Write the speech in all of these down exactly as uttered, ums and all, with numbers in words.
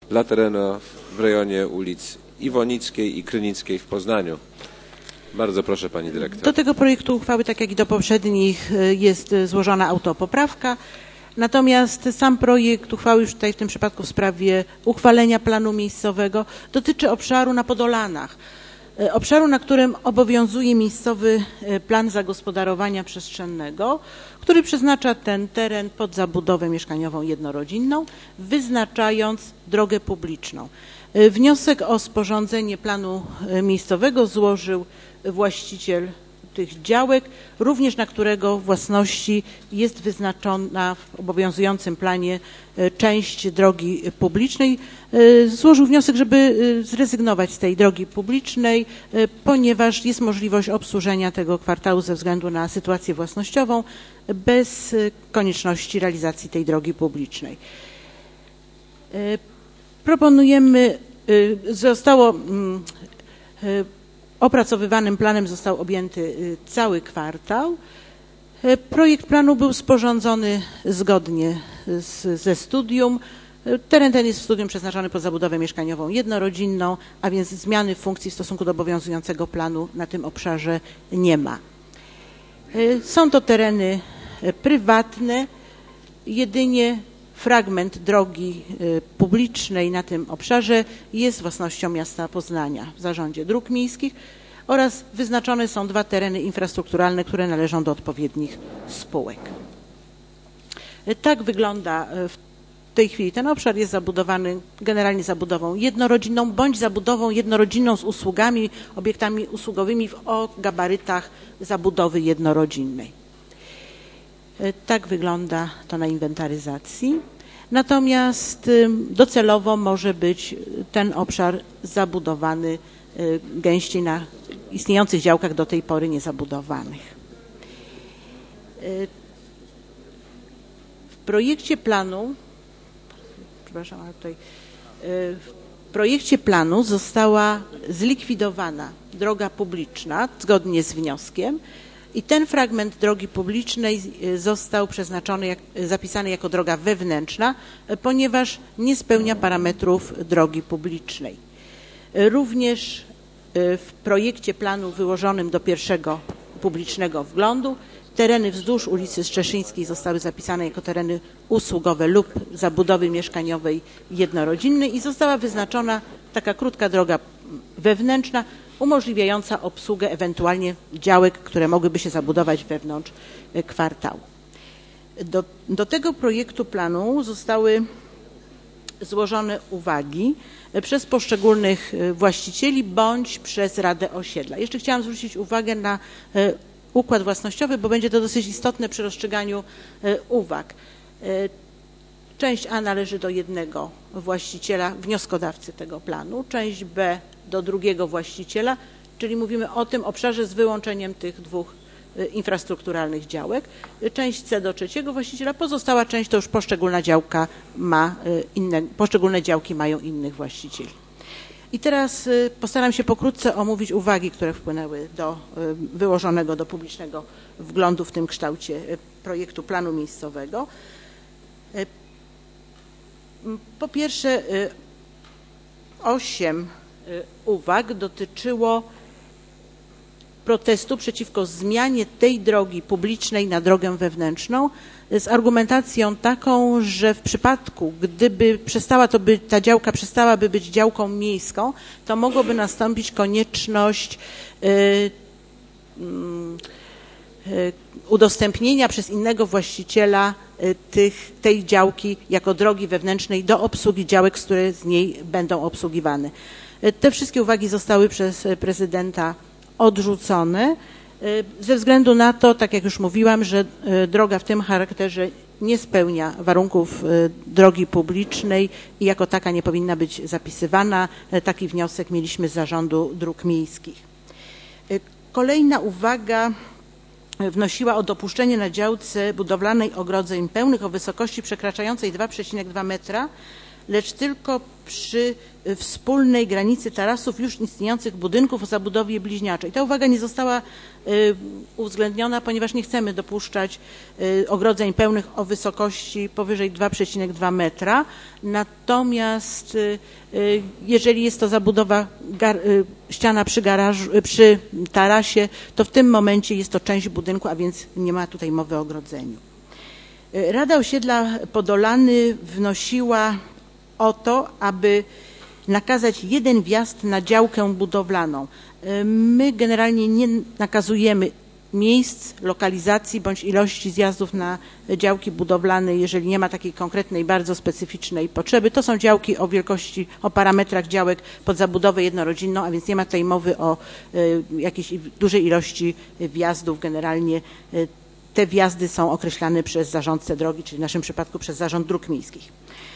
dla terenu w rejonie ulic Iwonickiej i Krynickiej w Poznaniu. Bardzo proszę pani dyrektor. Do tego projektu uchwały, tak jak i do poprzednich, jest złożona autopoprawka. Natomiast sam projekt uchwały już tutaj w tym przypadku w sprawie uchwalenia planu miejscowego dotyczy obszaru na Podolanach. Obszaru, na którym obowiązuje miejscowy plan zagospodarowania przestrzennego, który przeznacza ten teren pod zabudowę mieszkaniową jednorodzinną, wyznaczając drogę publiczną. Wniosek o sporządzenie planu miejscowego złożył właściciel tych działek, również na którego własności jest wyznaczona w obowiązującym planie część drogi publicznej. Złożył wniosek, żeby zrezygnować z tej drogi publicznej, ponieważ jest możliwość obsłużenia tego kwartału ze względu na sytuację własnościową bez konieczności realizacji tej drogi publicznej. Proponujemy, zostało opracowywanym planem został objęty cały kwartał. Projekt planu był sporządzony zgodnie z, ze studium. Teren ten jest w studium przeznaczony pod zabudowę mieszkaniową jednorodzinną, a więc zmiany funkcji w stosunku do obowiązującego planu na tym obszarze nie ma. Są to tereny prywatne, jedynie fragment drogi publicznej na tym obszarze jest własnością miasta Poznania w zarządzie dróg miejskich oraz wyznaczone są dwa tereny infrastrukturalne, które należą do odpowiednich spółek. Tak wygląda w tej chwili ten obszar. Jest zabudowany generalnie zabudową jednorodzinną bądź zabudową jednorodzinną z usługami, obiektami usługowymi o gabarytach zabudowy jednorodzinnej. Tak wygląda to na inwentaryzacji. Natomiast docelowo może być ten obszar zabudowany gęściej na istniejących działkach do tej pory niezabudowanych. W projekcie planu, przepraszam, ale tutaj w projekcie planu została zlikwidowana droga publiczna zgodnie z wnioskiem. I ten fragment drogi publicznej został przeznaczony, jak, zapisany jako droga wewnętrzna, ponieważ nie spełnia parametrów drogi publicznej. Również w projekcie planu wyłożonym do pierwszego publicznego wglądu tereny wzdłuż ulicy Strzeszyńskiej zostały zapisane jako tereny usługowe lub zabudowy mieszkaniowej jednorodzinnej i została wyznaczona taka krótka droga wewnętrzna, umożliwiająca obsługę ewentualnie działek, które mogłyby się zabudować wewnątrz kwartału. Do, do tego projektu planu zostały złożone uwagi przez poszczególnych właścicieli bądź przez Radę Osiedla. Jeszcze chciałam zwrócić uwagę na układ własnościowy, bo będzie to dosyć istotne przy rozstrzyganiu uwag. Część A należy do jednego właściciela, wnioskodawcy tego planu, część B do drugiego właściciela, czyli mówimy o tym obszarze z wyłączeniem tych dwóch infrastrukturalnych działek, część C do trzeciego właściciela, pozostała część to już poszczególna działka ma inne, poszczególne działki mają innych właścicieli. I teraz postaram się pokrótce omówić uwagi, które wpłynęły do wyłożonego do publicznego wglądu w tym kształcie projektu planu miejscowego. Po pierwsze, osiem uwag dotyczyło protestu przeciwko zmianie tej drogi publicznej na drogę wewnętrzną z argumentacją taką, że w przypadku, gdyby przestała to być, ta działka przestałaby być działką miejską, to mogłoby nastąpić konieczność y, y, udostępnienia przez innego właściciela tych, tej działki jako drogi wewnętrznej do obsługi działek, które z niej będą obsługiwane. Te wszystkie uwagi zostały przez prezydenta odrzucone ze względu na to, tak jak już mówiłam, że droga w tym charakterze nie spełnia warunków drogi publicznej i jako taka nie powinna być zapisywana. Taki wniosek mieliśmy z Zarządu Dróg Miejskich. Kolejna uwaga wnosiła o dopuszczenie na działce budowlanej ogrodzeń pełnych o wysokości przekraczającej dwa przecinek dwa metra lecz tylko przy wspólnej granicy tarasów już istniejących budynków o zabudowie bliźniaczej. Ta uwaga nie została uwzględniona, ponieważ nie chcemy dopuszczać ogrodzeń pełnych o wysokości powyżej dwa przecinek dwa metra. Natomiast jeżeli jest to zabudowa ściana przy garażu, przy tarasie, to w tym momencie jest to część budynku, a więc nie ma tutaj mowy o ogrodzeniu. Rada Osiedla Podolany wnosiła o to, aby nakazać jeden wjazd na działkę budowlaną. My generalnie nie nakazujemy miejsc, lokalizacji bądź ilości zjazdów na działki budowlane, jeżeli nie ma takiej konkretnej, bardzo specyficznej potrzeby. To są działki o wielkości, o parametrach działek pod zabudowę jednorodzinną, a więc nie ma tutaj mowy o jakiejś dużej ilości wjazdów. Generalnie te wjazdy są określane przez zarządcę drogi, czyli w naszym przypadku przez Zarząd Dróg Miejskich.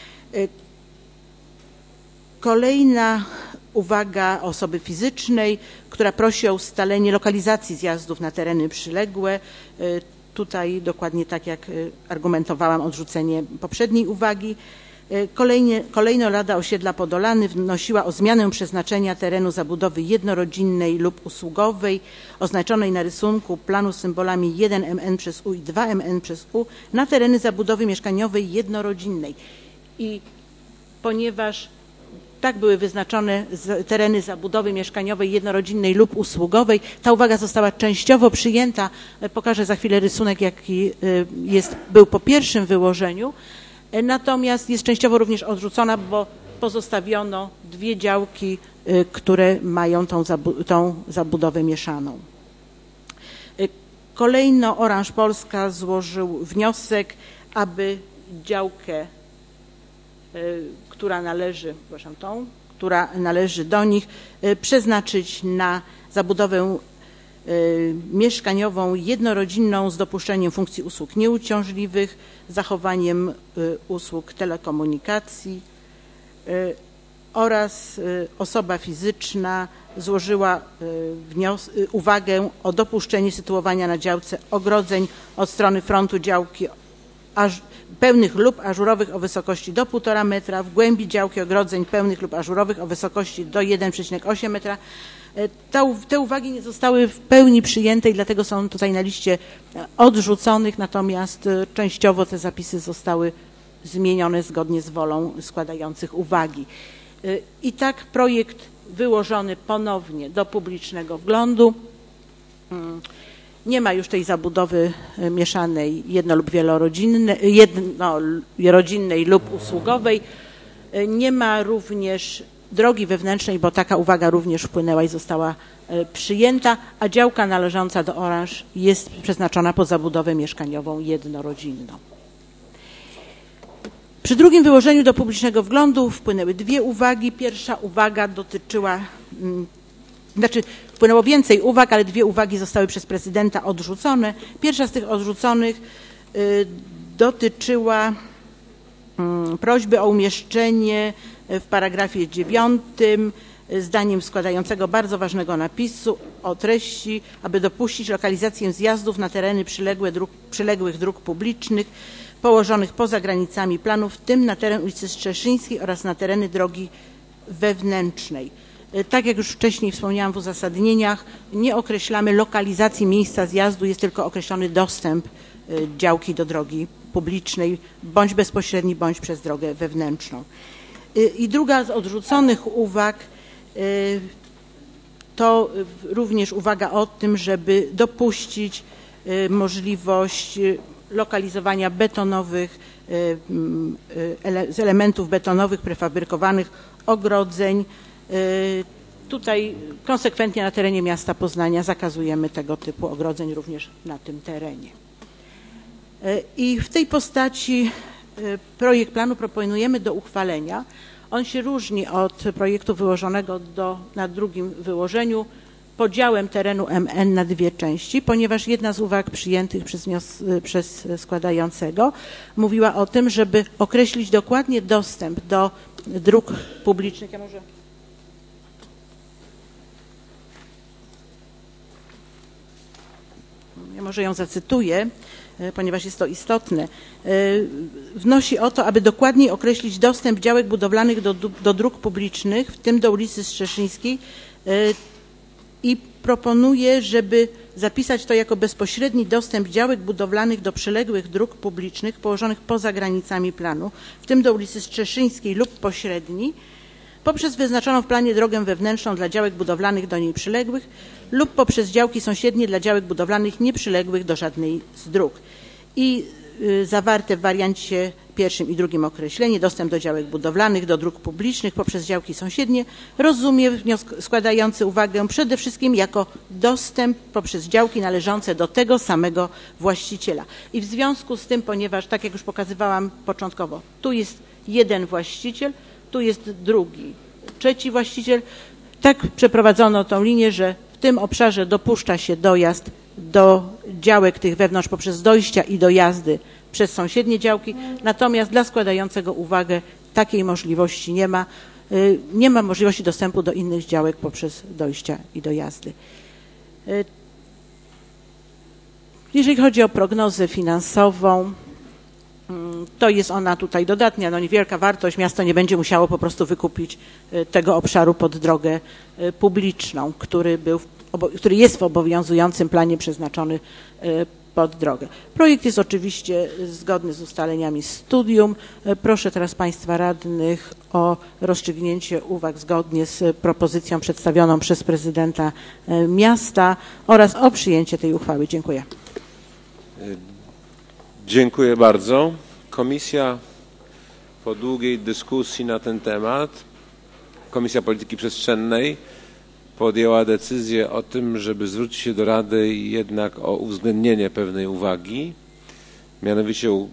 Kolejna uwaga osoby fizycznej, która prosi o ustalenie lokalizacji zjazdów na tereny przyległe. Tutaj dokładnie tak jak argumentowałam, odrzucenie poprzedniej uwagi. Kolejnie, kolejno Rada Osiedla Podolany wnosiła o zmianę przeznaczenia terenu zabudowy jednorodzinnej lub usługowej oznaczonej na rysunku planu symbolami jeden M N przez U i dwa M N przez U na tereny zabudowy mieszkaniowej jednorodzinnej. I ponieważ tak były wyznaczone tereny zabudowy mieszkaniowej jednorodzinnej lub usługowej, ta uwaga została częściowo przyjęta. Pokażę za chwilę rysunek, jaki jest, był po pierwszym wyłożeniu. Natomiast jest częściowo również odrzucona, bo pozostawiono dwie działki, które mają tą, zabu tą zabudowę mieszaną. Kolejno Oranż Polska złożył wniosek, aby działkę, która należy, przepraszam, tą, która należy do nich, przeznaczyć na zabudowę mieszkaniową jednorodzinną z dopuszczeniem funkcji usług nieuciążliwych, zachowaniem usług telekomunikacji oraz osoba fizyczna złożyła uwagę o dopuszczenie sytuowania na działce ogrodzeń od strony frontu działki aż pełnych lub ażurowych o wysokości do półtora metra, w głębi działki ogrodzeń pełnych lub ażurowych o wysokości do jeden przecinek osiem metra. Te uwagi nie zostały w pełni przyjęte i dlatego są tutaj na liście odrzuconych, natomiast częściowo te zapisy zostały zmienione zgodnie z wolą składających uwagi. I tak projekt wyłożony ponownie do publicznego wglądu. Nie ma już tej zabudowy mieszanej jedno- lub wielorodzinnej, jednorodzinnej lub usługowej. Nie ma również drogi wewnętrznej, bo taka uwaga również wpłynęła i została przyjęta, a działka należąca do Oranż jest przeznaczona pod zabudowę mieszkaniową jednorodzinną. Przy drugim wyłożeniu do publicznego wglądu wpłynęły dwie uwagi. Pierwsza uwaga dotyczyła, znaczy wpłynęło więcej uwag, ale dwie uwagi zostały przez prezydenta odrzucone. Pierwsza z tych odrzuconych dotyczyła prośby o umieszczenie w paragrafie dziewiątym zdaniem składającego bardzo ważnego napisu o treści, aby dopuścić lokalizację zjazdów na tereny przyległe dróg, przyległych dróg publicznych położonych poza granicami planu, w tym na teren ulicy Strzeszyńskiej oraz na tereny drogi wewnętrznej. Tak jak już wcześniej wspomniałam w uzasadnieniach, nie określamy lokalizacji miejsca zjazdu, jest tylko określony dostęp działki do drogi publicznej, bądź bezpośredni, bądź przez drogę wewnętrzną. I druga z odrzuconych uwag to również uwaga o tym, żeby dopuścić możliwość lokalizowania betonowych, z elementów betonowych prefabrykowanych ogrodzeń. Tutaj konsekwentnie na terenie miasta Poznania zakazujemy tego typu ogrodzeń również na tym terenie. I w tej postaci projekt planu proponujemy do uchwalenia. On się różni od projektu wyłożonego do, na drugim wyłożeniu podziałem terenu M N na dwie części, ponieważ jedna z uwag przyjętych przez, przez składającego mówiła o tym, żeby określić dokładnie dostęp do dróg publicznych. Ja może... Ja może ją zacytuję. ponieważ jest to istotne, wnosi o to, aby dokładniej określić dostęp działek budowlanych do, do dróg publicznych, w tym do ulicy Strzeszyńskiej, i proponuje, żeby zapisać to jako bezpośredni dostęp działek budowlanych do przyległych dróg publicznych położonych poza granicami planu, w tym do ulicy Strzeszyńskiej lub pośredni, poprzez wyznaczoną w planie drogę wewnętrzną dla działek budowlanych do niej przyległych lub poprzez działki sąsiednie dla działek budowlanych nieprzyległych do żadnej z dróg. I y, zawarte w wariancie pierwszym i drugim określenie dostęp do działek budowlanych do dróg publicznych poprzez działki sąsiednie rozumie wniosek składający uwagę przede wszystkim jako dostęp poprzez działki należące do tego samego właściciela. I w związku z tym, ponieważ tak jak już pokazywałam początkowo, tu jest jeden właściciel, tu jest drugi, trzeci właściciel, tak przeprowadzono tą linię, że w tym obszarze dopuszcza się dojazd do działek tych wewnątrz poprzez dojścia i dojazdy przez sąsiednie działki, natomiast dla składającego uwagę takiej możliwości nie ma. Nie ma możliwości dostępu do innych działek poprzez dojścia i dojazdy. Jeżeli chodzi o prognozę finansową, to jest ona tutaj dodatnia, no niewielka wartość, miasto nie będzie musiało po prostu wykupić tego obszaru pod drogę publiczną, który, był, który jest w obowiązującym planie przeznaczony pod drogę. Projekt jest oczywiście zgodny z ustaleniami studium. Proszę teraz Państwa radnych o rozstrzygnięcie uwag zgodnie z propozycją przedstawioną przez prezydenta miasta oraz o przyjęcie tej uchwały. Dziękuję. Dziękuję bardzo. Komisja po długiej dyskusji na ten temat, Komisja Polityki Przestrzennej podjęła decyzję o tym, żeby zwrócić się do Rady jednak o uwzględnienie pewnej uwagi. Mianowicie yy,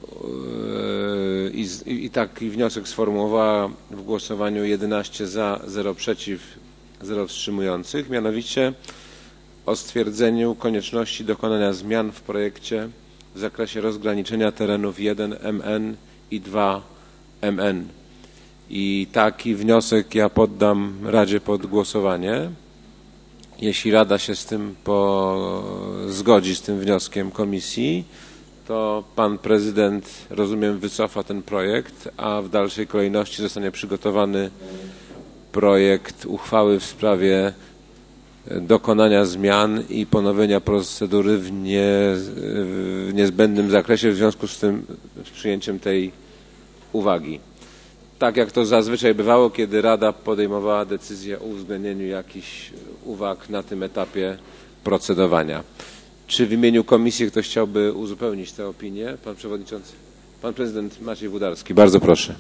i, i taki wniosek sformułowała w głosowaniu jedenaście za, zero przeciw, zero wstrzymujących. Mianowicie o stwierdzeniu konieczności dokonania zmian w projekcie w zakresie rozgraniczenia terenów jeden M N i dwa M N. I taki wniosek ja poddam Radzie pod głosowanie. Jeśli Rada się z tym po, zgodzi, z tym wnioskiem komisji, to pan prezydent, rozumiem, wycofa ten projekt, a w dalszej kolejności zostanie przygotowany projekt uchwały w sprawie dokonania zmian i ponowienia procedury w, nie, w niezbędnym zakresie w związku z tym z przyjęciem tej uwagi. Tak jak to zazwyczaj bywało, kiedy Rada podejmowała decyzję o uwzględnieniu jakichś uwag na tym etapie procedowania. Czy w imieniu komisji ktoś chciałby uzupełnić tę opinię? Pan przewodniczący, pan prezydent Maciej Włodarski. Bardzo proszę.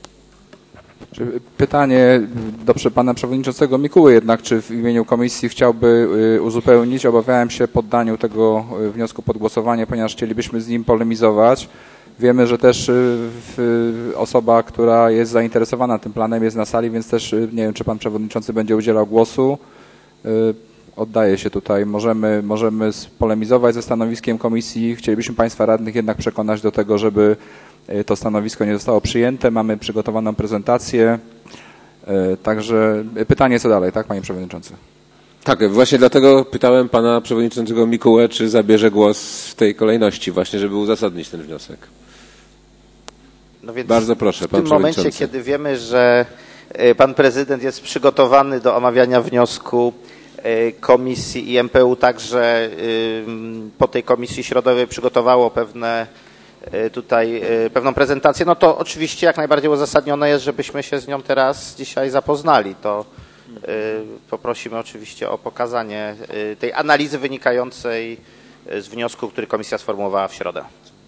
Pytanie do pana przewodniczącego Mikuły jednak, czy w imieniu komisji chciałby uzupełnić? Obawiałem się poddaniu tego wniosku pod głosowanie, ponieważ chcielibyśmy z nim polemizować. Wiemy, że też osoba, która jest zainteresowana tym planem, jest na sali, więc też nie wiem, czy pan przewodniczący będzie udzielał głosu. Oddaję się tutaj. Możemy, możemy polemizować ze stanowiskiem komisji. Chcielibyśmy państwa radnych jednak przekonać do tego, żeby to stanowisko nie zostało przyjęte. Mamy przygotowaną prezentację. Także pytanie, co dalej, tak, panie przewodniczący? Tak, właśnie dlatego pytałem pana przewodniczącego Mikułę, czy zabierze głos w tej kolejności właśnie, żeby uzasadnić ten wniosek. No więc bardzo proszę, pan w tym momencie, kiedy wiemy, że pan prezydent jest przygotowany do omawiania wniosku komisji i M P U także po tej komisji środowej przygotowało pewne tutaj pewną prezentację, no to oczywiście jak najbardziej uzasadnione jest, żebyśmy się z nią teraz dzisiaj zapoznali. To poprosimy oczywiście o pokazanie tej analizy wynikającej z wniosku, który komisja sformułowała w środę.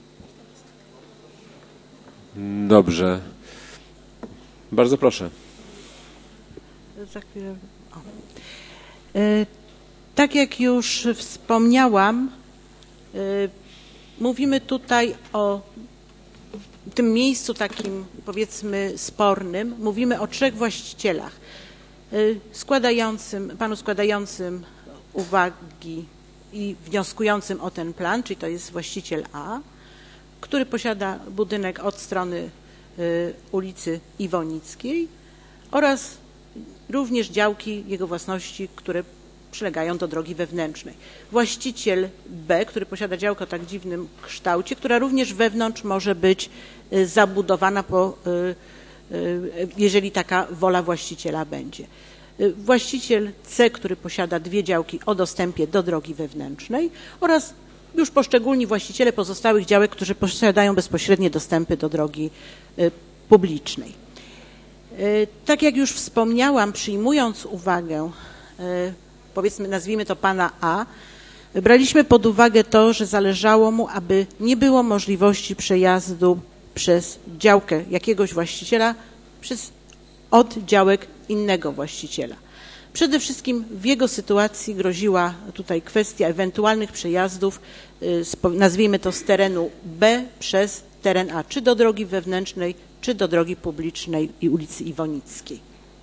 Dobrze. Bardzo proszę. Za chwilę. O. Tak jak już wspomniałam, mówimy tutaj o tym miejscu takim, powiedzmy, spornym. Mówimy o trzech właścicielach. Składającym, panu składającym uwagi i wnioskującym o ten plan, czyli to jest właściciel A, który posiada budynek od strony ulicy Iwonickiej oraz również działki jego własności, które przylegają do drogi wewnętrznej. Właściciel B, który posiada działkę o tak dziwnym kształcie, która również wewnątrz może być zabudowana, po, jeżeli taka wola właściciela będzie. Właściciel C, który posiada dwie działki o dostępie do drogi wewnętrznej oraz już poszczególni właściciele pozostałych działek, którzy posiadają bezpośrednie dostępy do drogi publicznej. Tak jak już wspomniałam, przyjmując uwagę, powiedzmy, nazwijmy to pana A, braliśmy pod uwagę to, że zależało mu, aby nie było możliwości przejazdu przez działkę jakiegoś właściciela przez od działek innego właściciela. Przede wszystkim w jego sytuacji groziła tutaj kwestia ewentualnych przejazdów, nazwijmy to z terenu B przez teren A, czy do drogi wewnętrznej, czy do drogi publicznej i ulicy Iwonickiej.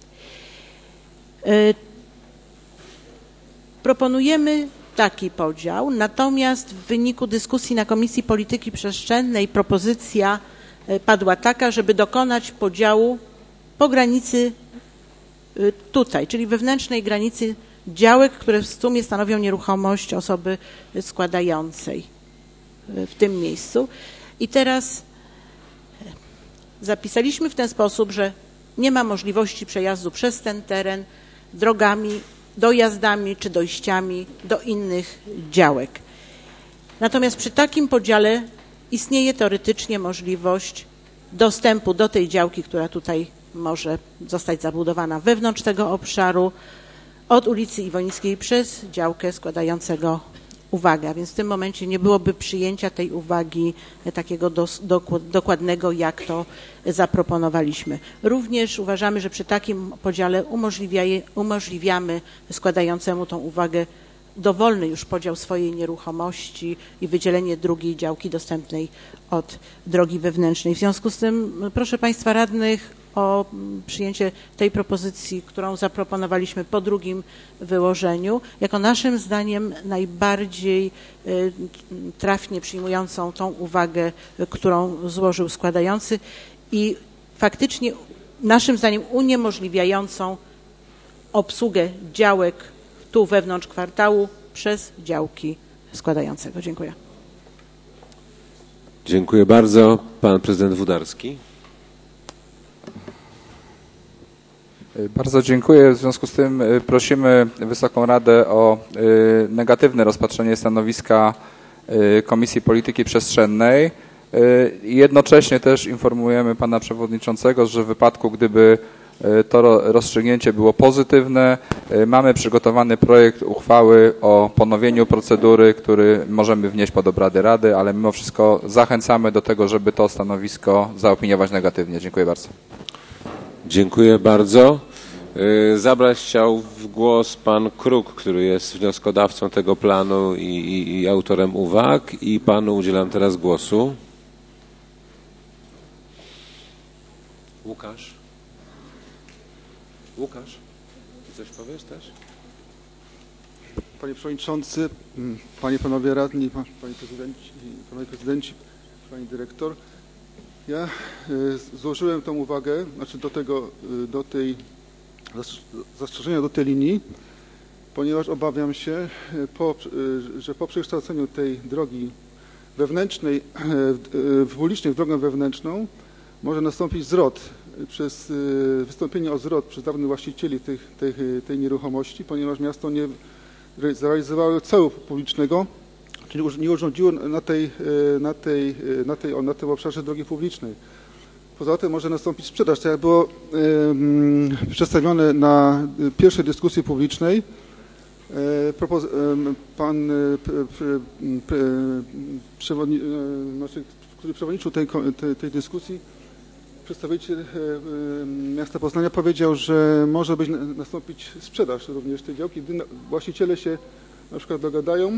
Proponujemy taki podział, natomiast w wyniku dyskusji na Komisji Polityki Przestrzennej propozycja padła taka, żeby dokonać podziału po granicy tutaj, czyli wewnętrznej granicy działek, które w sumie stanowią nieruchomość osoby składającej w tym miejscu. I teraz zapisaliśmy w ten sposób, że nie ma możliwości przejazdu przez ten teren drogami, dojazdami czy dojściami do innych działek. Natomiast przy takim podziale istnieje teoretycznie możliwość dostępu do tej działki, która tutaj może zostać zabudowana wewnątrz tego obszaru od ulicy Iwonickiej przez działkę składającego uwagę. A więc w tym momencie nie byłoby przyjęcia tej uwagi takiego dos, dokładnego, jak to zaproponowaliśmy. Również uważamy, że przy takim podziale umożliwiamy składającemu tą uwagę dowolny już podział swojej nieruchomości i wydzielenie drugiej działki dostępnej od drogi wewnętrznej. W związku z tym proszę Państwa radnych o przyjęcie tej propozycji, którą zaproponowaliśmy po drugim wyłożeniu, jako naszym zdaniem najbardziej trafnie przyjmującą tą uwagę, którą złożył składający i faktycznie naszym zdaniem uniemożliwiającą obsługę działek tu wewnątrz kwartału przez działki składającego. Dziękuję. Dziękuję bardzo. Pan prezydent Wódarski. Bardzo dziękuję. W związku z tym prosimy Wysoką Radę o negatywne rozpatrzenie stanowiska Komisji Polityki Przestrzennej. Jednocześnie też informujemy Pana Przewodniczącego, że w wypadku, gdyby to rozstrzygnięcie było pozytywne, mamy przygotowany projekt uchwały o ponowieniu procedury, który możemy wnieść pod obrady Rady, ale mimo wszystko zachęcamy do tego, żeby to stanowisko zaopiniować negatywnie. Dziękuję bardzo. Dziękuję bardzo. Zabrać chciał w głos pan Kruk, który jest wnioskodawcą tego planu i, i, i autorem uwag, i panu udzielam teraz głosu. Łukasz? Łukasz? Coś powiesz też? Panie Przewodniczący, Panie, Panowie Radni, Panie Prezydenci, Panowie Prezydenci, Pani Dyrektor. Ja złożyłem tą uwagę, znaczy do tego, do tej zastrzeżenia do tej linii, ponieważ obawiam się, po, że po przekształceniu tej drogi wewnętrznej, w publicznej w drogę wewnętrzną może nastąpić zwrot przez wystąpienie o zwrot przez dawnych właścicieli tych, tych, tej nieruchomości, ponieważ miasto nie zrealizowało celu publicznego, czyli nie urządziło na, tej, na, tej, na, tej, na tym obszarze drogi publicznej. Poza tym może nastąpić sprzedaż, tak jak było y, przedstawione na pierwszej dyskusji publicznej. Y, propoz, y, pan, y, y, y, przewodni, y, znaczy, który przewodniczył tej, tej, tej dyskusji, przedstawiciel y, y, miasta Poznania powiedział, że może być nastąpić sprzedaż również tej działki, gdy właściciele się na przykład dogadają.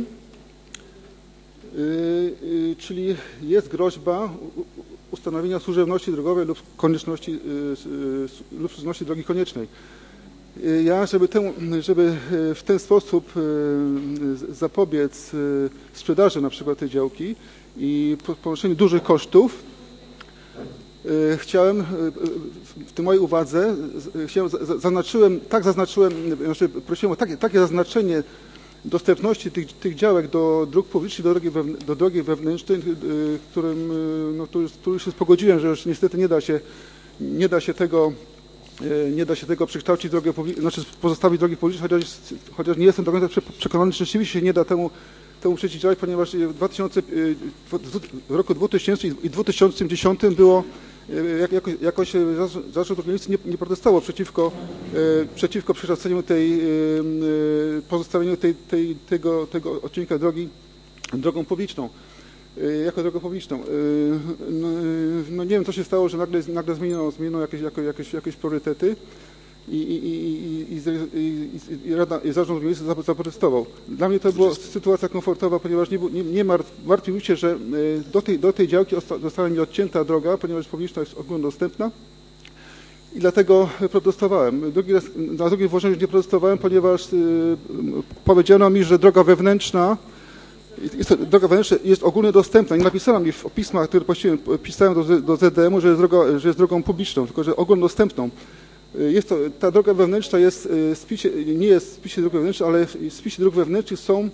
Yy, czyli jest groźba ustanowienia służebności drogowej lub konieczności yy, yy, lub służebności drogi koniecznej. Yy, ja, żeby, temu, żeby w ten sposób yy, zapobiec yy, sprzedaży na przykład tej działki i ponoszeniu dużych kosztów, chciałem w tej mojej uwadze, chciałem, zaznaczyłem, tak zaznaczyłem, znaczy prosiłem o takie, takie zaznaczenie dostępności tych, tych działek do dróg publicznych, do drogi, wewn, do drogi wewnętrznej, którym, no, tu, już, tu już się pogodziłem, że już niestety nie da się, nie da się tego, nie da się tego przekształcić drogi publicznej, znaczy pozostawić drogi publicznej, chociaż, chociaż nie jestem do końca przekonany, że rzeczywiście się nie da temu, temu przeciwdziałać, ponieważ w, dwa tysiące, w roku dwutysięcznym i dwa tysiące dziesiątym było Jako, jakoś Zarząd Drogi nie, nie protestował przeciwko, e, przeciwko przekształceniu tej, e, pozostawieniu tej, tej, tego, tego odcinka drogi drogą publiczną, e, jako drogą publiczną. E, no, no nie wiem, co się stało, że nagle, nagle zmieniono, zmieniono jakieś, jakieś, jakieś priorytety i, i, i, i, i, i, Rada, i Zarząd Drogi zaprotestował. Dla mnie to była sytuacja komfortowa, ponieważ nie, nie, nie martwił się, że do tej, do tej działki została mi odcięta droga, ponieważ publiczna jest ogólnodostępna i dlatego protestowałem. Drugi raz, na drugim włożeniu nie protestowałem, ponieważ y, powiedziano mi, że droga wewnętrzna jest, droga wewnętrzna jest ogólnodostępna. Nie napisano mi w pismach, które pisałem do, do Z D M-u, że jest, droga, że jest drogą publiczną, tylko że ogólnodostępną. Jest to, ta droga wewnętrzna jest w spisie, nie jest w spisie dróg wewnętrznych, ale w spisie dróg wewnętrznych są,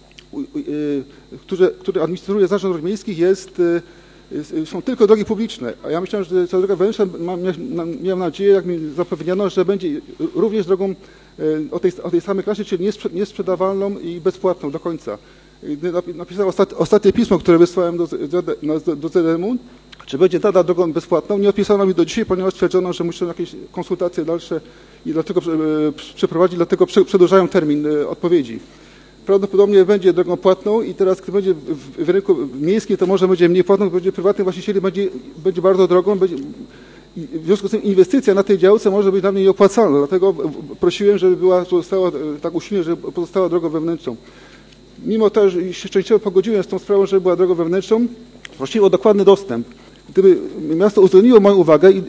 które, które administruje Zarząd Dróg Miejskich, jest, są tylko drogi publiczne. A ja myślałem, że ta droga wewnętrzna, miałem nadzieję, jak mi zapewniano, że będzie również drogą o tej, o tej samej klasie, czyli niesprzedawalną i bezpłatną do końca. Napisałem ostatnie pismo, które wysłałem do, do, do Z D M-u, czy będzie nadal drogą bezpłatną. Nie odpisano mi do dzisiaj, ponieważ stwierdzono, że muszę jakieś konsultacje dalsze i dlatego przeprowadzić, dlatego przedłużają termin odpowiedzi. Prawdopodobnie będzie drogą płatną i teraz, gdy będzie w rynku miejskim, to może będzie mniej płatną, będzie prywatnym właścicieli, będzie, będzie bardzo drogą. Będzie, w związku z tym inwestycja na tej działce może być dla mnie nieopłacalna. Dlatego prosiłem, żeby była, pozostała, tak usilnie, żeby pozostała drogą wewnętrzną. Mimo to, że się częściowo pogodziłem z tą sprawą, żeby była drogą wewnętrzną, prosiłem o dokładny dostęp. Gdyby miasto uwzględniło moją uwagę i,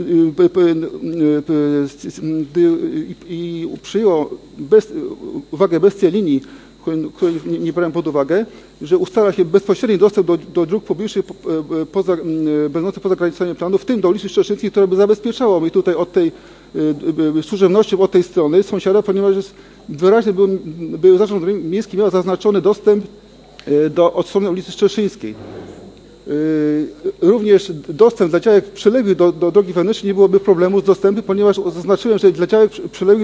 i, i, i przyjęło bez, uwagę bez tej linii, której nie, nie brałem pod uwagę, że ustala się bezpośredni dostęp do, do dróg publicznych poza, będących poza granicami planu, w tym do ulicy Szczeszyńskiej, która by zabezpieczała mi tutaj od tej służebności od tej strony sąsiada, ponieważ jest, wyraźnie był, był Zarząd Miejski miał zaznaczony dostęp do, od strony ulicy Szczeszyńskiej. Również dostęp dla działek przyległych do, do drogi wewnętrznej nie byłoby problemu z dostępem, ponieważ zaznaczyłem, że dla działek przyległych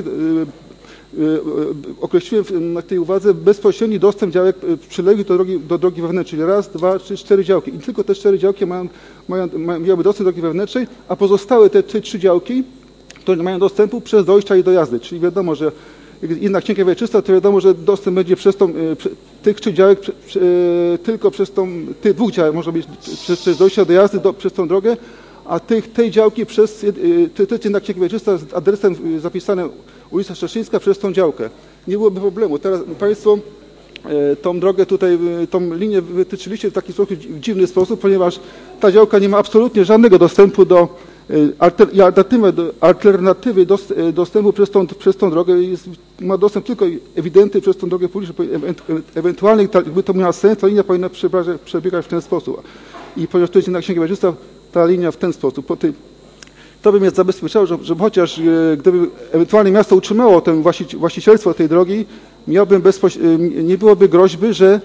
określiłem na tej uwadze bezpośredni dostęp działek przyległych do drogi, do drogi wewnętrznej. Raz, dwa, trzy, cztery działki. I tylko te cztery działki mają, mają, miały dostęp do drogi wewnętrznej, a pozostałe te, te trzy działki, które nie mają dostępu przez dojścia i dojazdy. Czyli wiadomo, że jednak księga wieczysta, to wiadomo, że dostęp będzie przez tą, tych trzy działek, prze, prze, tylko przez tą, tych dwóch działek może być przez, przez dojścia do jazdy do, przez tą drogę, a tych, tej działki przez, to jest jednak księga wieczysta z adresem zapisanym ulica Szczeszyńska przez tą działkę. Nie byłoby problemu. Teraz Państwo tą drogę tutaj, tą linię wytyczyliście w taki sposób, w dziwny sposób, ponieważ ta działka nie ma absolutnie żadnego dostępu do alternatywy, alternatywy dostępu przez tą, przez tą drogę. Jest, ma dostęp tylko ewidentny przez tą drogę publiczną. Ewentualnie, gdyby to miała sens, ta linia powinna przebiegać w ten sposób. I ponieważ to jest jednak księga wieczysta, ta linia w ten sposób. Po tej, to by mnie zabezpieczało, że, że chociaż gdyby ewentualnie miasto utrzymało ten właścicielstwo tej drogi, miałbym nie byłoby groźby, że,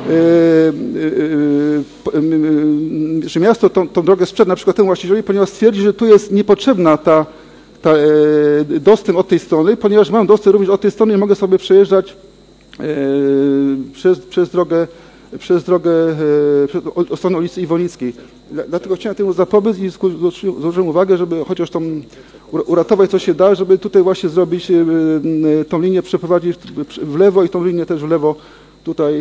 że miasto tą, tą drogę sprzeda na przykład temu właścicielowi, ponieważ stwierdzi, że tu jest niepotrzebna ta, ta dostęp od tej strony, ponieważ mam dostęp również od tej strony i mogę sobie przejeżdżać przez, przez drogę przez drogę przez stronę ulicy Iwonickiej. Dlatego chciałem temu zapobiec i zwróciłem uwagę, żeby chociaż tą uratować co się da, żeby tutaj właśnie zrobić tą linię, przeprowadzić w lewo i tą linię też w lewo tutaj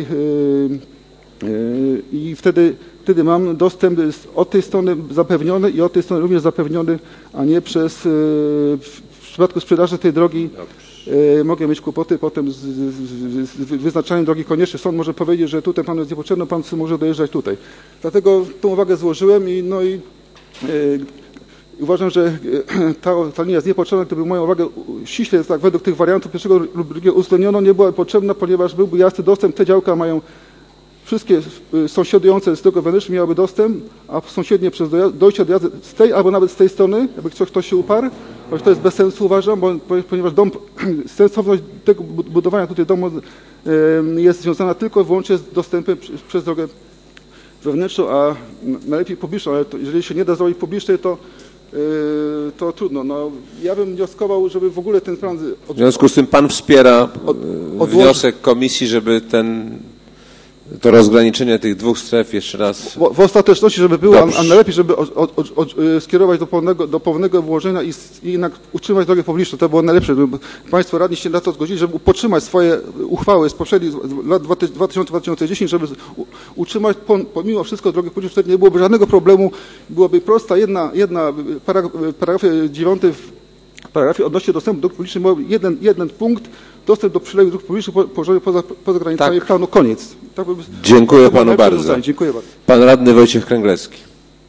i wtedy, wtedy mam dostęp od tej strony zapewniony i od tej strony również zapewniony, a nie przez w przypadku sprzedaży tej drogi mogę mieć kłopoty potem z, z, z wyznaczaniem drogi koniecznej. Sąd może powiedzieć, że tutaj panu jest niepotrzebny, pan może dojeżdżać tutaj. Dlatego tą uwagę złożyłem i, no i e, uważam, że ta, ta linia jest niepotrzebna, gdyby moją uwagę ściśle tak według tych wariantów pierwszego lub drugiego uwzględniono, nie była potrzebna, ponieważ byłby jasny dostęp. Te działka mają wszystkie sąsiadujące z drogą wewnętrzną miałyby dostęp, a sąsiednie przez dojście do jazdy z tej albo nawet z tej strony, jakby ktoś, ktoś się uparł, bo to jest bez sensu, uważam, bo, ponieważ dom, sensowność tego budowania tutaj domu jest związana tylko i wyłącznie z dostępem przez, przez drogę wewnętrzną, a najlepiej publiczną, ale to, jeżeli się nie da zrobić publicznej, to Yy, to trudno. No, ja bym wnioskował, żeby w ogóle ten plan... Od... W związku z tym pan wspiera od, od... wniosek komisji, żeby ten, to rozgraniczenie tych dwóch stref jeszcze raz... W, w ostateczności, żeby było, a, a najlepiej, żeby od, od, od, od, skierować do pełnego, do pełnego wyłożenia i, i jednak utrzymać drogę publiczną. To było najlepsze. Państwo radni się na to zgodzili, żeby podtrzymać swoje uchwały z poprzednich lat dwa tysiące do dwa tysiące dziesiątego, żeby utrzymać pomimo wszystko drogę publiczną. Wtedy nie byłoby żadnego problemu. Byłaby prosta jedna, jedna paragraf, paragrafie dziewiąty w paragrafie odnośnie dostępu do dróg publicznych był jeden, jeden punkt, dostęp do przyległych dróg publicznych położony poza, poza granicami tak. planu. Koniec. Tak by, Dziękuję to panu bardzo. Dziękuję bardzo. Pan radny Wojciech Kręglewski.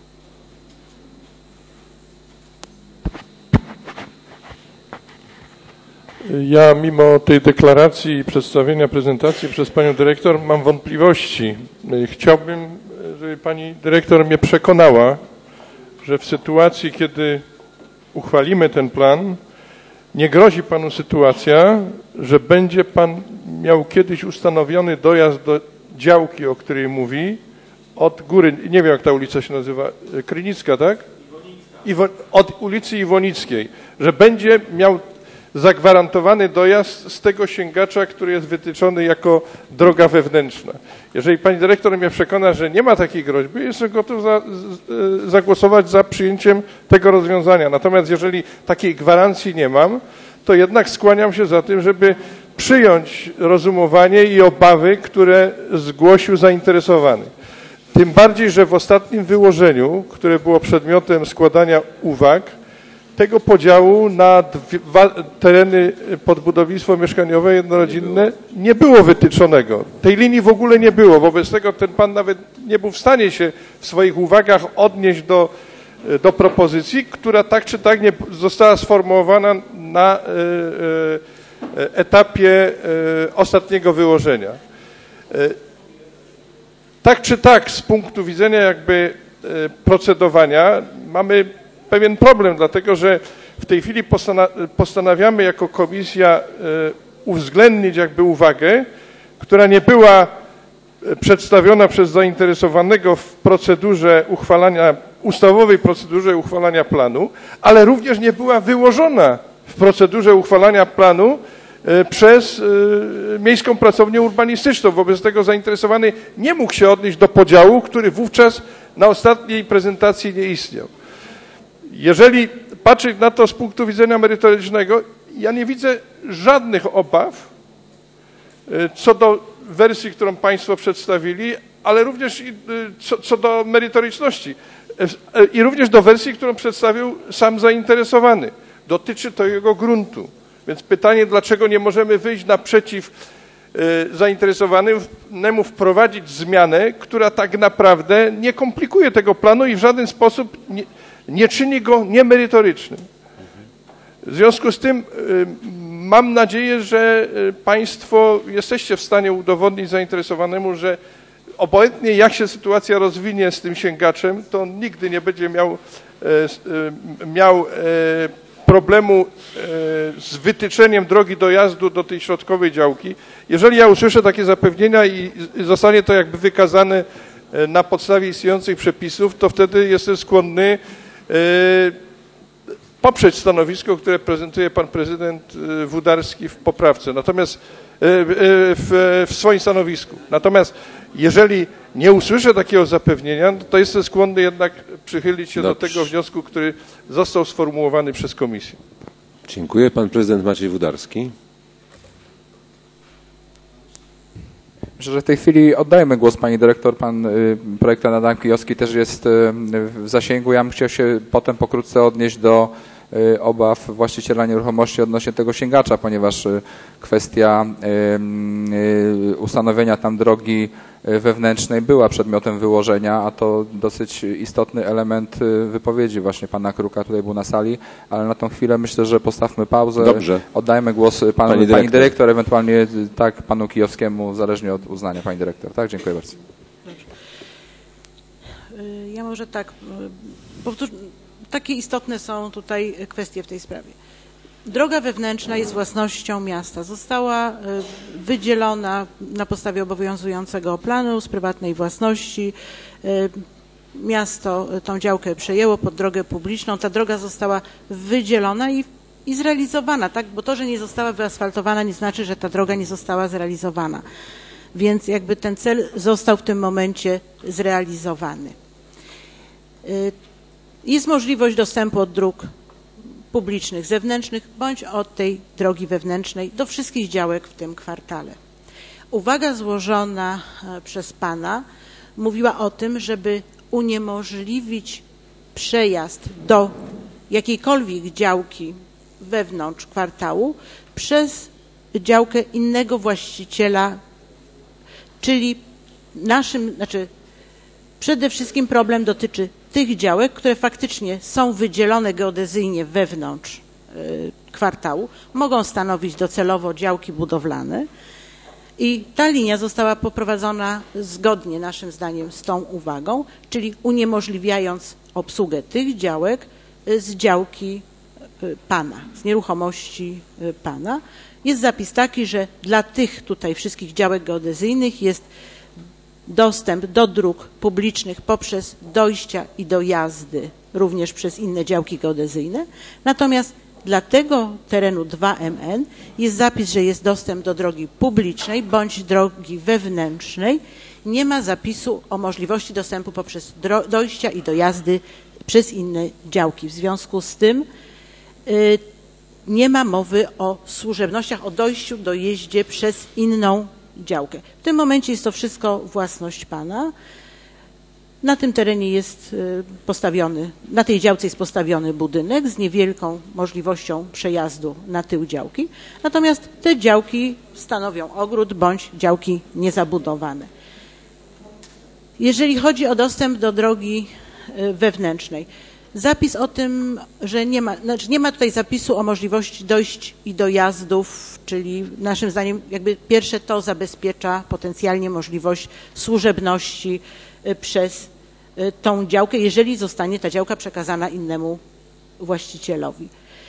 Ja mimo tej deklaracji i przedstawienia prezentacji przez panią dyrektor mam wątpliwości. Chciałbym, żeby pani dyrektor mnie przekonała, że w sytuacji, kiedy uchwalimy ten plan, nie grozi panu sytuacja, że będzie pan miał kiedyś ustanowiony dojazd do działki, o której mówi, od góry, nie wiem jak ta ulica się nazywa, Krynicka, tak? Iwo, od ulicy Iwonickiej, że będzie miał zagwarantowany dojazd z tego sięgacza, który jest wytyczony jako droga wewnętrzna. Jeżeli pani dyrektor mnie przekona, że nie ma takiej groźby, jestem gotów za, z, zagłosować za przyjęciem tego rozwiązania. Natomiast jeżeli takiej gwarancji nie mam, to jednak skłaniam się za tym, żeby przyjąć rozumowanie i obawy, które zgłosił zainteresowany. Tym bardziej, że w ostatnim wyłożeniu, które było przedmiotem składania uwag, tego podziału na dwa tereny pod budownictwo mieszkaniowe jednorodzinne nie było wytyczonego. Tej linii w ogóle nie było. Wobec tego ten pan nawet nie był w stanie się w swoich uwagach odnieść do, do propozycji, która tak czy tak nie została sformułowana na etapie ostatniego wyłożenia. Tak czy tak z punktu widzenia jakby procedowania mamy pewien problem, dlatego że w tej chwili postanawiamy jako komisja uwzględnić jakby uwagę, która nie była przedstawiona przez zainteresowanego w procedurze uchwalania, ustawowej procedurze uchwalania planu, ale również nie była wyłożona w procedurze uchwalania planu przez Miejską Pracownię Urbanistyczną. Wobec tego zainteresowany nie mógł się odnieść do podziału, który wówczas na ostatniej prezentacji nie istniał. Jeżeli patrzeć na to z punktu widzenia merytorycznego, ja nie widzę żadnych obaw co do wersji, którą państwo przedstawili, ale również co, co do merytoryczności i również do wersji, którą przedstawił sam zainteresowany. Dotyczy to jego gruntu. Więc pytanie, dlaczego nie możemy wyjść naprzeciw zainteresowanemu, wprowadzić zmianę, która tak naprawdę nie komplikuje tego planu i w żaden sposób nie, nie czyni go niemerytorycznym. W związku z tym mam nadzieję, że państwo jesteście w stanie udowodnić zainteresowanemu, że obojętnie jak się sytuacja rozwinie z tym sięgaczem, to on nigdy nie będzie miał, miał problemu z wytyczeniem drogi dojazdu do tej środkowej działki. Jeżeli ja usłyszę takie zapewnienia i zostanie to jakby wykazane na podstawie istniejących przepisów, to wtedy jestem skłonny poprzeć stanowisko, które prezentuje pan prezydent Wódarski w poprawce, natomiast w, w swoim stanowisku. Natomiast jeżeli nie usłyszę takiego zapewnienia, to jestem skłonny jednak przychylić się Dobrze. do tego wniosku, który został sformułowany przez komisję. Dziękuję. Pan prezydent Maciej Wódarski. Myślę, że w tej chwili oddajmy głos pani dyrektor. Pan projektant Adam Kijowski też jest w zasięgu. Ja bym chciał się potem pokrótce odnieść do obaw właściciela nieruchomości odnośnie tego sięgacza, ponieważ kwestia ustanowienia tam drogi wewnętrznej była przedmiotem wyłożenia, a to dosyć istotny element wypowiedzi właśnie pana Kruka tutaj był na sali, ale na tą chwilę myślę, że postawmy pauzę. Dobrze. Oddajmy głos panu, pani, dyrektor. pani dyrektor, ewentualnie tak panu Kijowskiemu, zależnie od uznania pani dyrektor. Tak, dziękuję bardzo. Dobrze. Ja może tak, powtórzę, takie istotne są tutaj kwestie w tej sprawie. Droga wewnętrzna jest własnością miasta. Została wydzielona na podstawie obowiązującego planu z prywatnej własności. Miasto tą działkę przejęło pod drogę publiczną. Ta droga została wydzielona i, i zrealizowana, tak? Bo to, że nie została wyasfaltowana, nie znaczy, że ta droga nie została zrealizowana. Więc jakby ten cel został w tym momencie zrealizowany. Jest możliwość dostępu od dróg publicznych, zewnętrznych, bądź od tej drogi wewnętrznej do wszystkich działek w tym kwartale. Uwaga złożona przez pana mówiła o tym, żeby uniemożliwić przejazd do jakiejkolwiek działki wewnątrz kwartału przez działkę innego właściciela, czyli naszym, znaczy przede wszystkim problem dotyczy tych działek, które faktycznie są wydzielone geodezyjnie wewnątrz y, kwartału, mogą stanowić docelowo działki budowlane i ta linia została poprowadzona zgodnie naszym zdaniem z tą uwagą, czyli uniemożliwiając obsługę tych działek y, z działki y, pana, z nieruchomości y, pana. Jest zapis taki, że dla tych tutaj wszystkich działek geodezyjnych jest dostęp do dróg publicznych poprzez dojścia i dojazdy również przez inne działki geodezyjne. Natomiast dla tego terenu dwa M N jest zapis, że jest dostęp do drogi publicznej bądź drogi wewnętrznej. Nie ma zapisu o możliwości dostępu poprzez dojścia i dojazdy przez inne działki. W związku z tym y, nie ma mowy o służebnościach, o dojściu, dojeździe przez inną działkę. W tym momencie jest to wszystko własność pana. Na tym terenie jest postawiony, na tej działce jest postawiony budynek z niewielką możliwością przejazdu na tył działki. Natomiast te działki stanowią ogród bądź działki niezabudowane. Jeżeli chodzi o dostęp do drogi wewnętrznej, zapis o tym, że nie ma, znaczy nie ma tutaj zapisu o możliwości dojść i dojazdów, czyli naszym zdaniem jakby pierwsze to zabezpiecza potencjalnie możliwość służebności przez tą działkę, jeżeli zostanie ta działka przekazana innemu właścicielowi.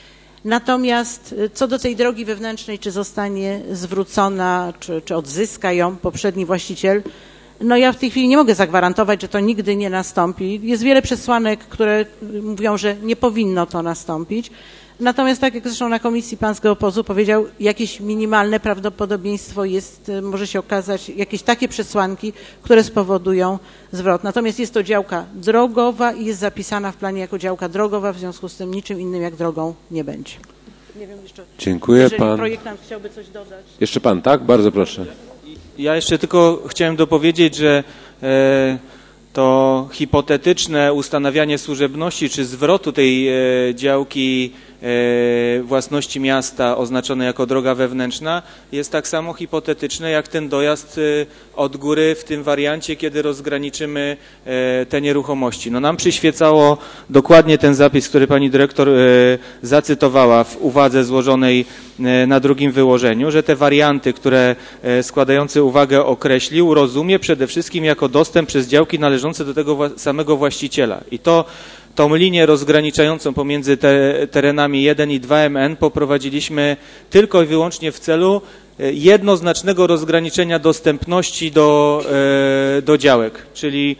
Natomiast co do tej drogi wewnętrznej, czy zostanie zwrócona, czy, czy odzyska ją poprzedni właściciel, no ja w tej chwili nie mogę zagwarantować, że to nigdy nie nastąpi. Jest wiele przesłanek, które mówią, że nie powinno to nastąpić. Natomiast tak jak zresztą na komisji pan z Geopozu powiedział, jakieś minimalne prawdopodobieństwo jest, może się okazać, jakieś takie przesłanki, które spowodują zwrot. Natomiast jest to działka drogowa i jest zapisana w planie jako działka drogowa, w związku z tym niczym innym jak drogą nie będzie. Nie wiem jeszcze, dziękuję jeżeli pan. Projektant chciałby coś dodać. Jeszcze pan, tak? Bardzo proszę. Ja jeszcze tylko chciałem dopowiedzieć, że e, to hipotetyczne ustanawianie służebności czy zwrotu tej e, działki e, własności miasta oznaczone jako droga wewnętrzna jest tak samo hipotetyczne jak ten dojazd e, od góry w tym wariancie, kiedy rozgraniczymy e, te nieruchomości. No nam przyświecało dokładnie ten zapis, który pani dyrektor e, zacytowała w uwadze złożonej e, na drugim wyłożeniu, że te warianty, które e, składający uwagę określił, rozumie przede wszystkim jako dostęp przez działki należące do tego wła- samego właściciela. I to tą linię rozgraniczającą pomiędzy te, terenami jeden i dwa M N poprowadziliśmy tylko i wyłącznie w celu jednoznacznego rozgraniczenia dostępności do, do działek, czyli,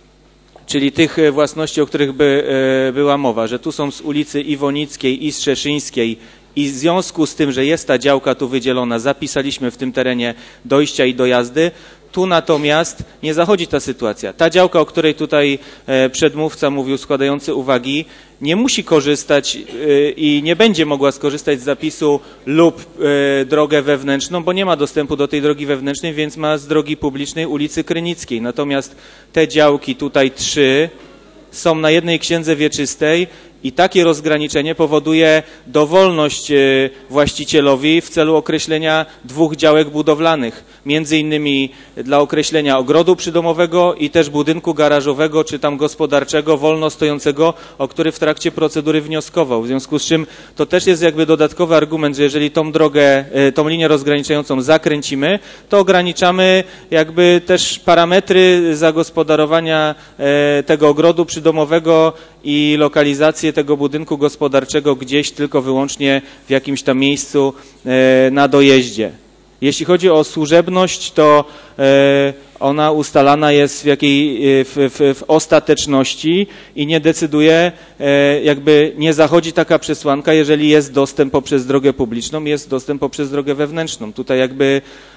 czyli tych własności, o których by była mowa, że tu są z ulicy Iwonickiej i Strzeszyńskiej i w związku z tym, że jest ta działka tu wydzielona, zapisaliśmy w tym terenie dojścia i dojazdy. Tu natomiast nie zachodzi ta sytuacja. Ta działka, o której tutaj przedmówca mówił, składający uwagi, nie musi korzystać i nie będzie mogła skorzystać z zapisu lub drogę wewnętrzną, bo nie ma dostępu do tej drogi wewnętrznej, więc ma z drogi publicznej ulicy Krynickiej. Natomiast te działki tutaj trzy są na jednej księdze wieczystej I takie rozgraniczenie powoduje dowolność właścicielowi w celu określenia dwóch działek budowlanych, między innymi dla określenia ogrodu przydomowego i też budynku garażowego czy tam gospodarczego wolno stojącego, o który w trakcie procedury wnioskował. W związku z czym to też jest jakby dodatkowy argument, że jeżeli tą drogę, tą linię rozgraniczającą zakręcimy, to ograniczamy jakby też parametry zagospodarowania tego ogrodu przydomowego i lokalizację tego budynku gospodarczego gdzieś tylko wyłącznie w jakimś tam miejscu na dojeździe. Jeśli chodzi o służebność, to ona ustalana jest w, jakiej, w, w, w ostateczności i nie decyduje, jakby nie zachodzi taka przesłanka, jeżeli jest dostęp poprzez drogę publiczną, jest dostęp poprzez drogę wewnętrzną. Tutaj jakby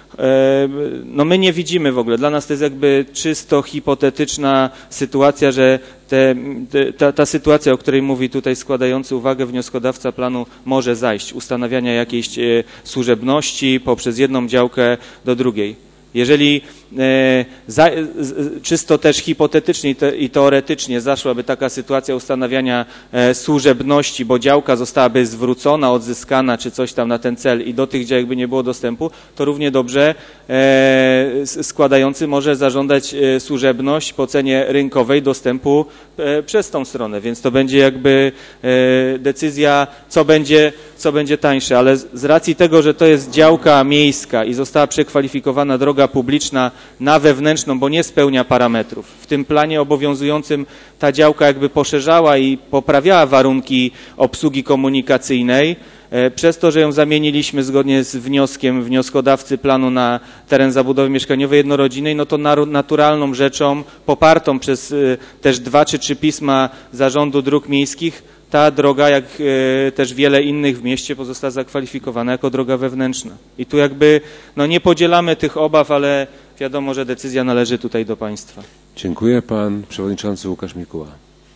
no my nie widzimy w ogóle, dla nas to jest jakby czysto hipotetyczna sytuacja, że te, te, ta, ta sytuacja, o której mówi tutaj składający uwagę wnioskodawca planu, może zajść, ustanawiania jakiejś e, służebności poprzez jedną działkę do drugiej. Jeżeli e, za, z, czysto też hipotetycznie i, te, i teoretycznie zaszłaby taka sytuacja ustanawiania e, służebności, bo działka zostałaby zwrócona, odzyskana czy coś tam na ten cel i do tych działek by nie było dostępu, to równie dobrze e, składający może zażądać e, służebność po cenie rynkowej dostępu e, przez tą stronę, więc to będzie jakby e, decyzja, co będzie, co będzie tańsze, ale z, z racji tego, że to jest działka miejska i została przekwalifikowana droga publiczna na wewnętrzną, bo nie spełnia parametrów. W tym planie obowiązującym ta działka jakby poszerzała i poprawiała warunki obsługi komunikacyjnej. Przez to, że ją zamieniliśmy zgodnie z wnioskiem wnioskodawcy planu na teren zabudowy mieszkaniowej jednorodzinnej, no to naturalną rzeczą, popartą przez też dwa czy trzy pisma Zarządu Dróg Miejskich, ta droga, jak e, też wiele innych w mieście, pozostała zakwalifikowana jako droga wewnętrzna. I tu jakby no nie podzielamy tych obaw, ale wiadomo, że decyzja należy tutaj do państwa. Dziękuję. Pan przewodniczący Łukasz Mikuła.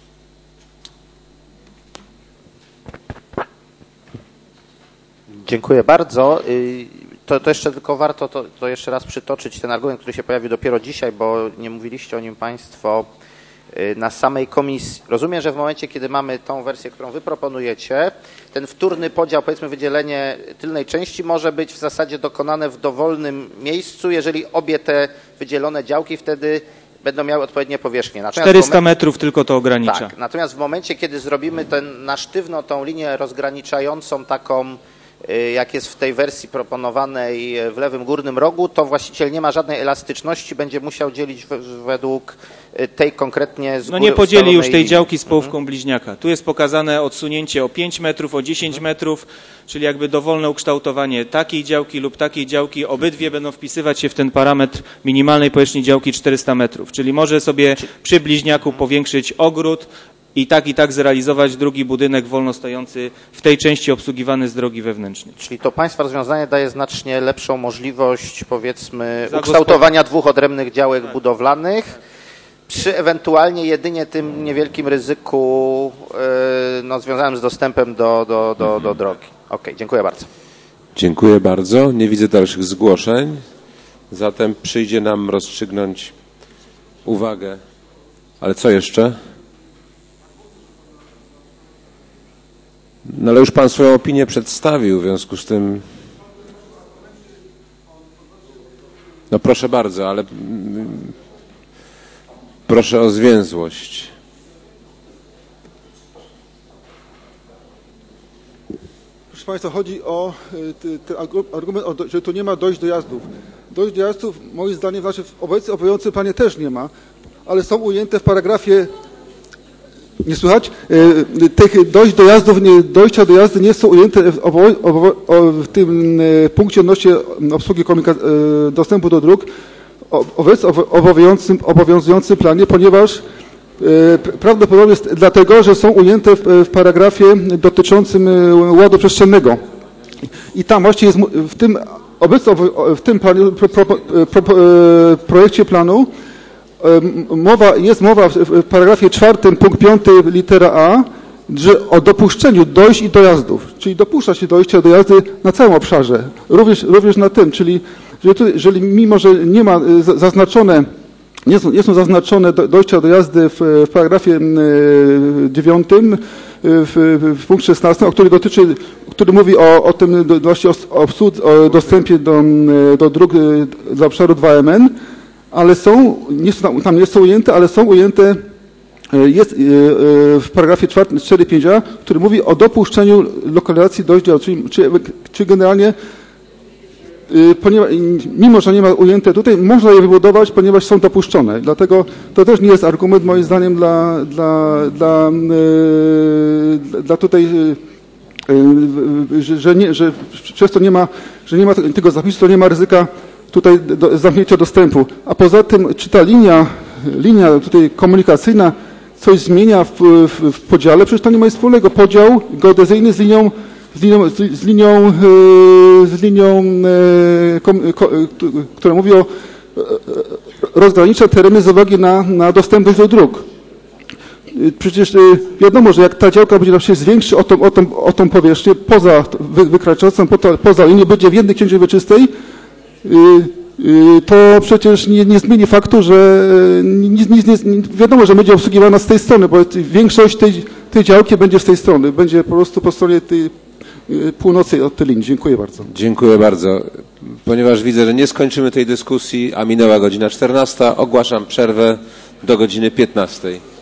Dziękuję bardzo. To, to jeszcze tylko warto to, to jeszcze raz przytoczyć ten argument, który się pojawił dopiero dzisiaj, bo nie mówiliście o nim państwo na samej komisji. Rozumiem, że w momencie, kiedy mamy tą wersję, którą wy proponujecie, ten wtórny podział, powiedzmy wydzielenie tylnej części może być w zasadzie dokonane w dowolnym miejscu, jeżeli obie te wydzielone działki wtedy będą miały odpowiednie powierzchnie. Natomiast czterysta momencie, metrów tylko to ogranicza. Tak, natomiast w momencie, kiedy zrobimy ten, na sztywno tą linię rozgraniczającą taką, jak jest w tej wersji proponowanej w lewym górnym rogu, to właściciel nie ma żadnej elastyczności, będzie musiał dzielić według tej konkretnie z góry No nie podzieli już tej linii. działki z połówką mhm. bliźniaka. Tu jest pokazane odsunięcie o pięć metrów, o dziesięć mhm. metrów, czyli jakby dowolne ukształtowanie takiej działki lub takiej działki. Obydwie będą wpisywać się w ten parametr minimalnej powierzchni działki czterysta metrów. Czyli może sobie przy bliźniaku powiększyć ogród, i tak, i tak zrealizować drugi budynek wolno stojący w tej części obsługiwany z drogi wewnętrznej. Czyli to państwa rozwiązanie daje znacznie lepszą możliwość, powiedzmy, ukształtowania dwóch odrębnych działek tak. budowlanych, przy ewentualnie jedynie tym niewielkim ryzyku yy, no, związanym z dostępem do, do, do, do drogi. Ok, dziękuję bardzo. Dziękuję bardzo. Nie widzę dalszych zgłoszeń. Zatem przyjdzie nam rozstrzygnąć uwagę. Ale co jeszcze? No ale już pan swoją opinię przedstawił, w związku z tym... No proszę bardzo, ale proszę o zwięzłość. Proszę państwa, chodzi o ten argument, że tu nie ma dojść dojazdów. Dojść dojazdów, moim zdaniem, znaczy w obecnie obowiązującym planie też nie ma, ale są ujęte w paragrafie. Nie słychać? Tych dojść dojazdów, dojścia do jazdy nie są ujęte w, w tym punkcie odnośnie obsługi dostępu do dróg obecnie obowiązującym, obowiązującym planie, ponieważ prawdopodobnie dlatego, że są ujęte w, w paragrafie dotyczącym ładu przestrzennego. I tam właśnie jest w tym obecnie w tym planie, pro, pro, pro, projekcie planu Mowa, jest mowa w paragrafie czwartym, punkt piąty, litera A, że o dopuszczeniu dojść i dojazdów, czyli dopuszcza się dojścia do jazdy na całym obszarze, również, również na tym, czyli jeżeli, tu, jeżeli mimo, że nie ma zaznaczone nie są, nie są zaznaczone do, dojścia do jazdy w, w paragrafie dziewiątym, w, w punkt szesnastym, który dotyczy, który mówi o, o tym do, właśnie o, obsłudze, o dostępie do, do dróg dla obszaru dwa M N, ale są, nie są tam, tam nie są ujęte, ale są ujęte jest w paragrafie cztery pięć a, który mówi o dopuszczeniu lokalizacji dojścia, czyli, czy, czy generalnie ponieważ, mimo że nie ma ujęte tutaj, można je wybudować, ponieważ są dopuszczone. Dlatego to też nie jest argument moim zdaniem dla, dla, dla, yy, dla tutaj, yy, że, że, nie, że przez to nie ma, że nie ma tego zapisu, to nie ma ryzyka tutaj do, zamknięcia dostępu. A poza tym, czy ta linia, linia tutaj komunikacyjna coś zmienia w, w, w podziale, przecież to nie ma nic wspólnego. Podział geodezyjny z linią z linią, z linią, z linią która mówi o rozgranicza tereny z uwagi na, na dostępność do dróg. Przecież wiadomo, że jak ta działka będzie się zwiększy o tą, o tą, o tą powierzchnię poza, wykraczającą poza, poza linię, będzie w jednej księdze wieczystej, to przecież nie, nie zmieni faktu, że nic, nic, nic, wiadomo, że będzie obsługiwana z tej strony, bo większość tej, tej działki będzie z tej strony, będzie po prostu po stronie tej północy od tej linii. Dziękuję bardzo. Dziękuję bardzo. Ponieważ widzę, że nie skończymy tej dyskusji, a minęła godzina czternasta, ogłaszam przerwę do godziny piętnastej.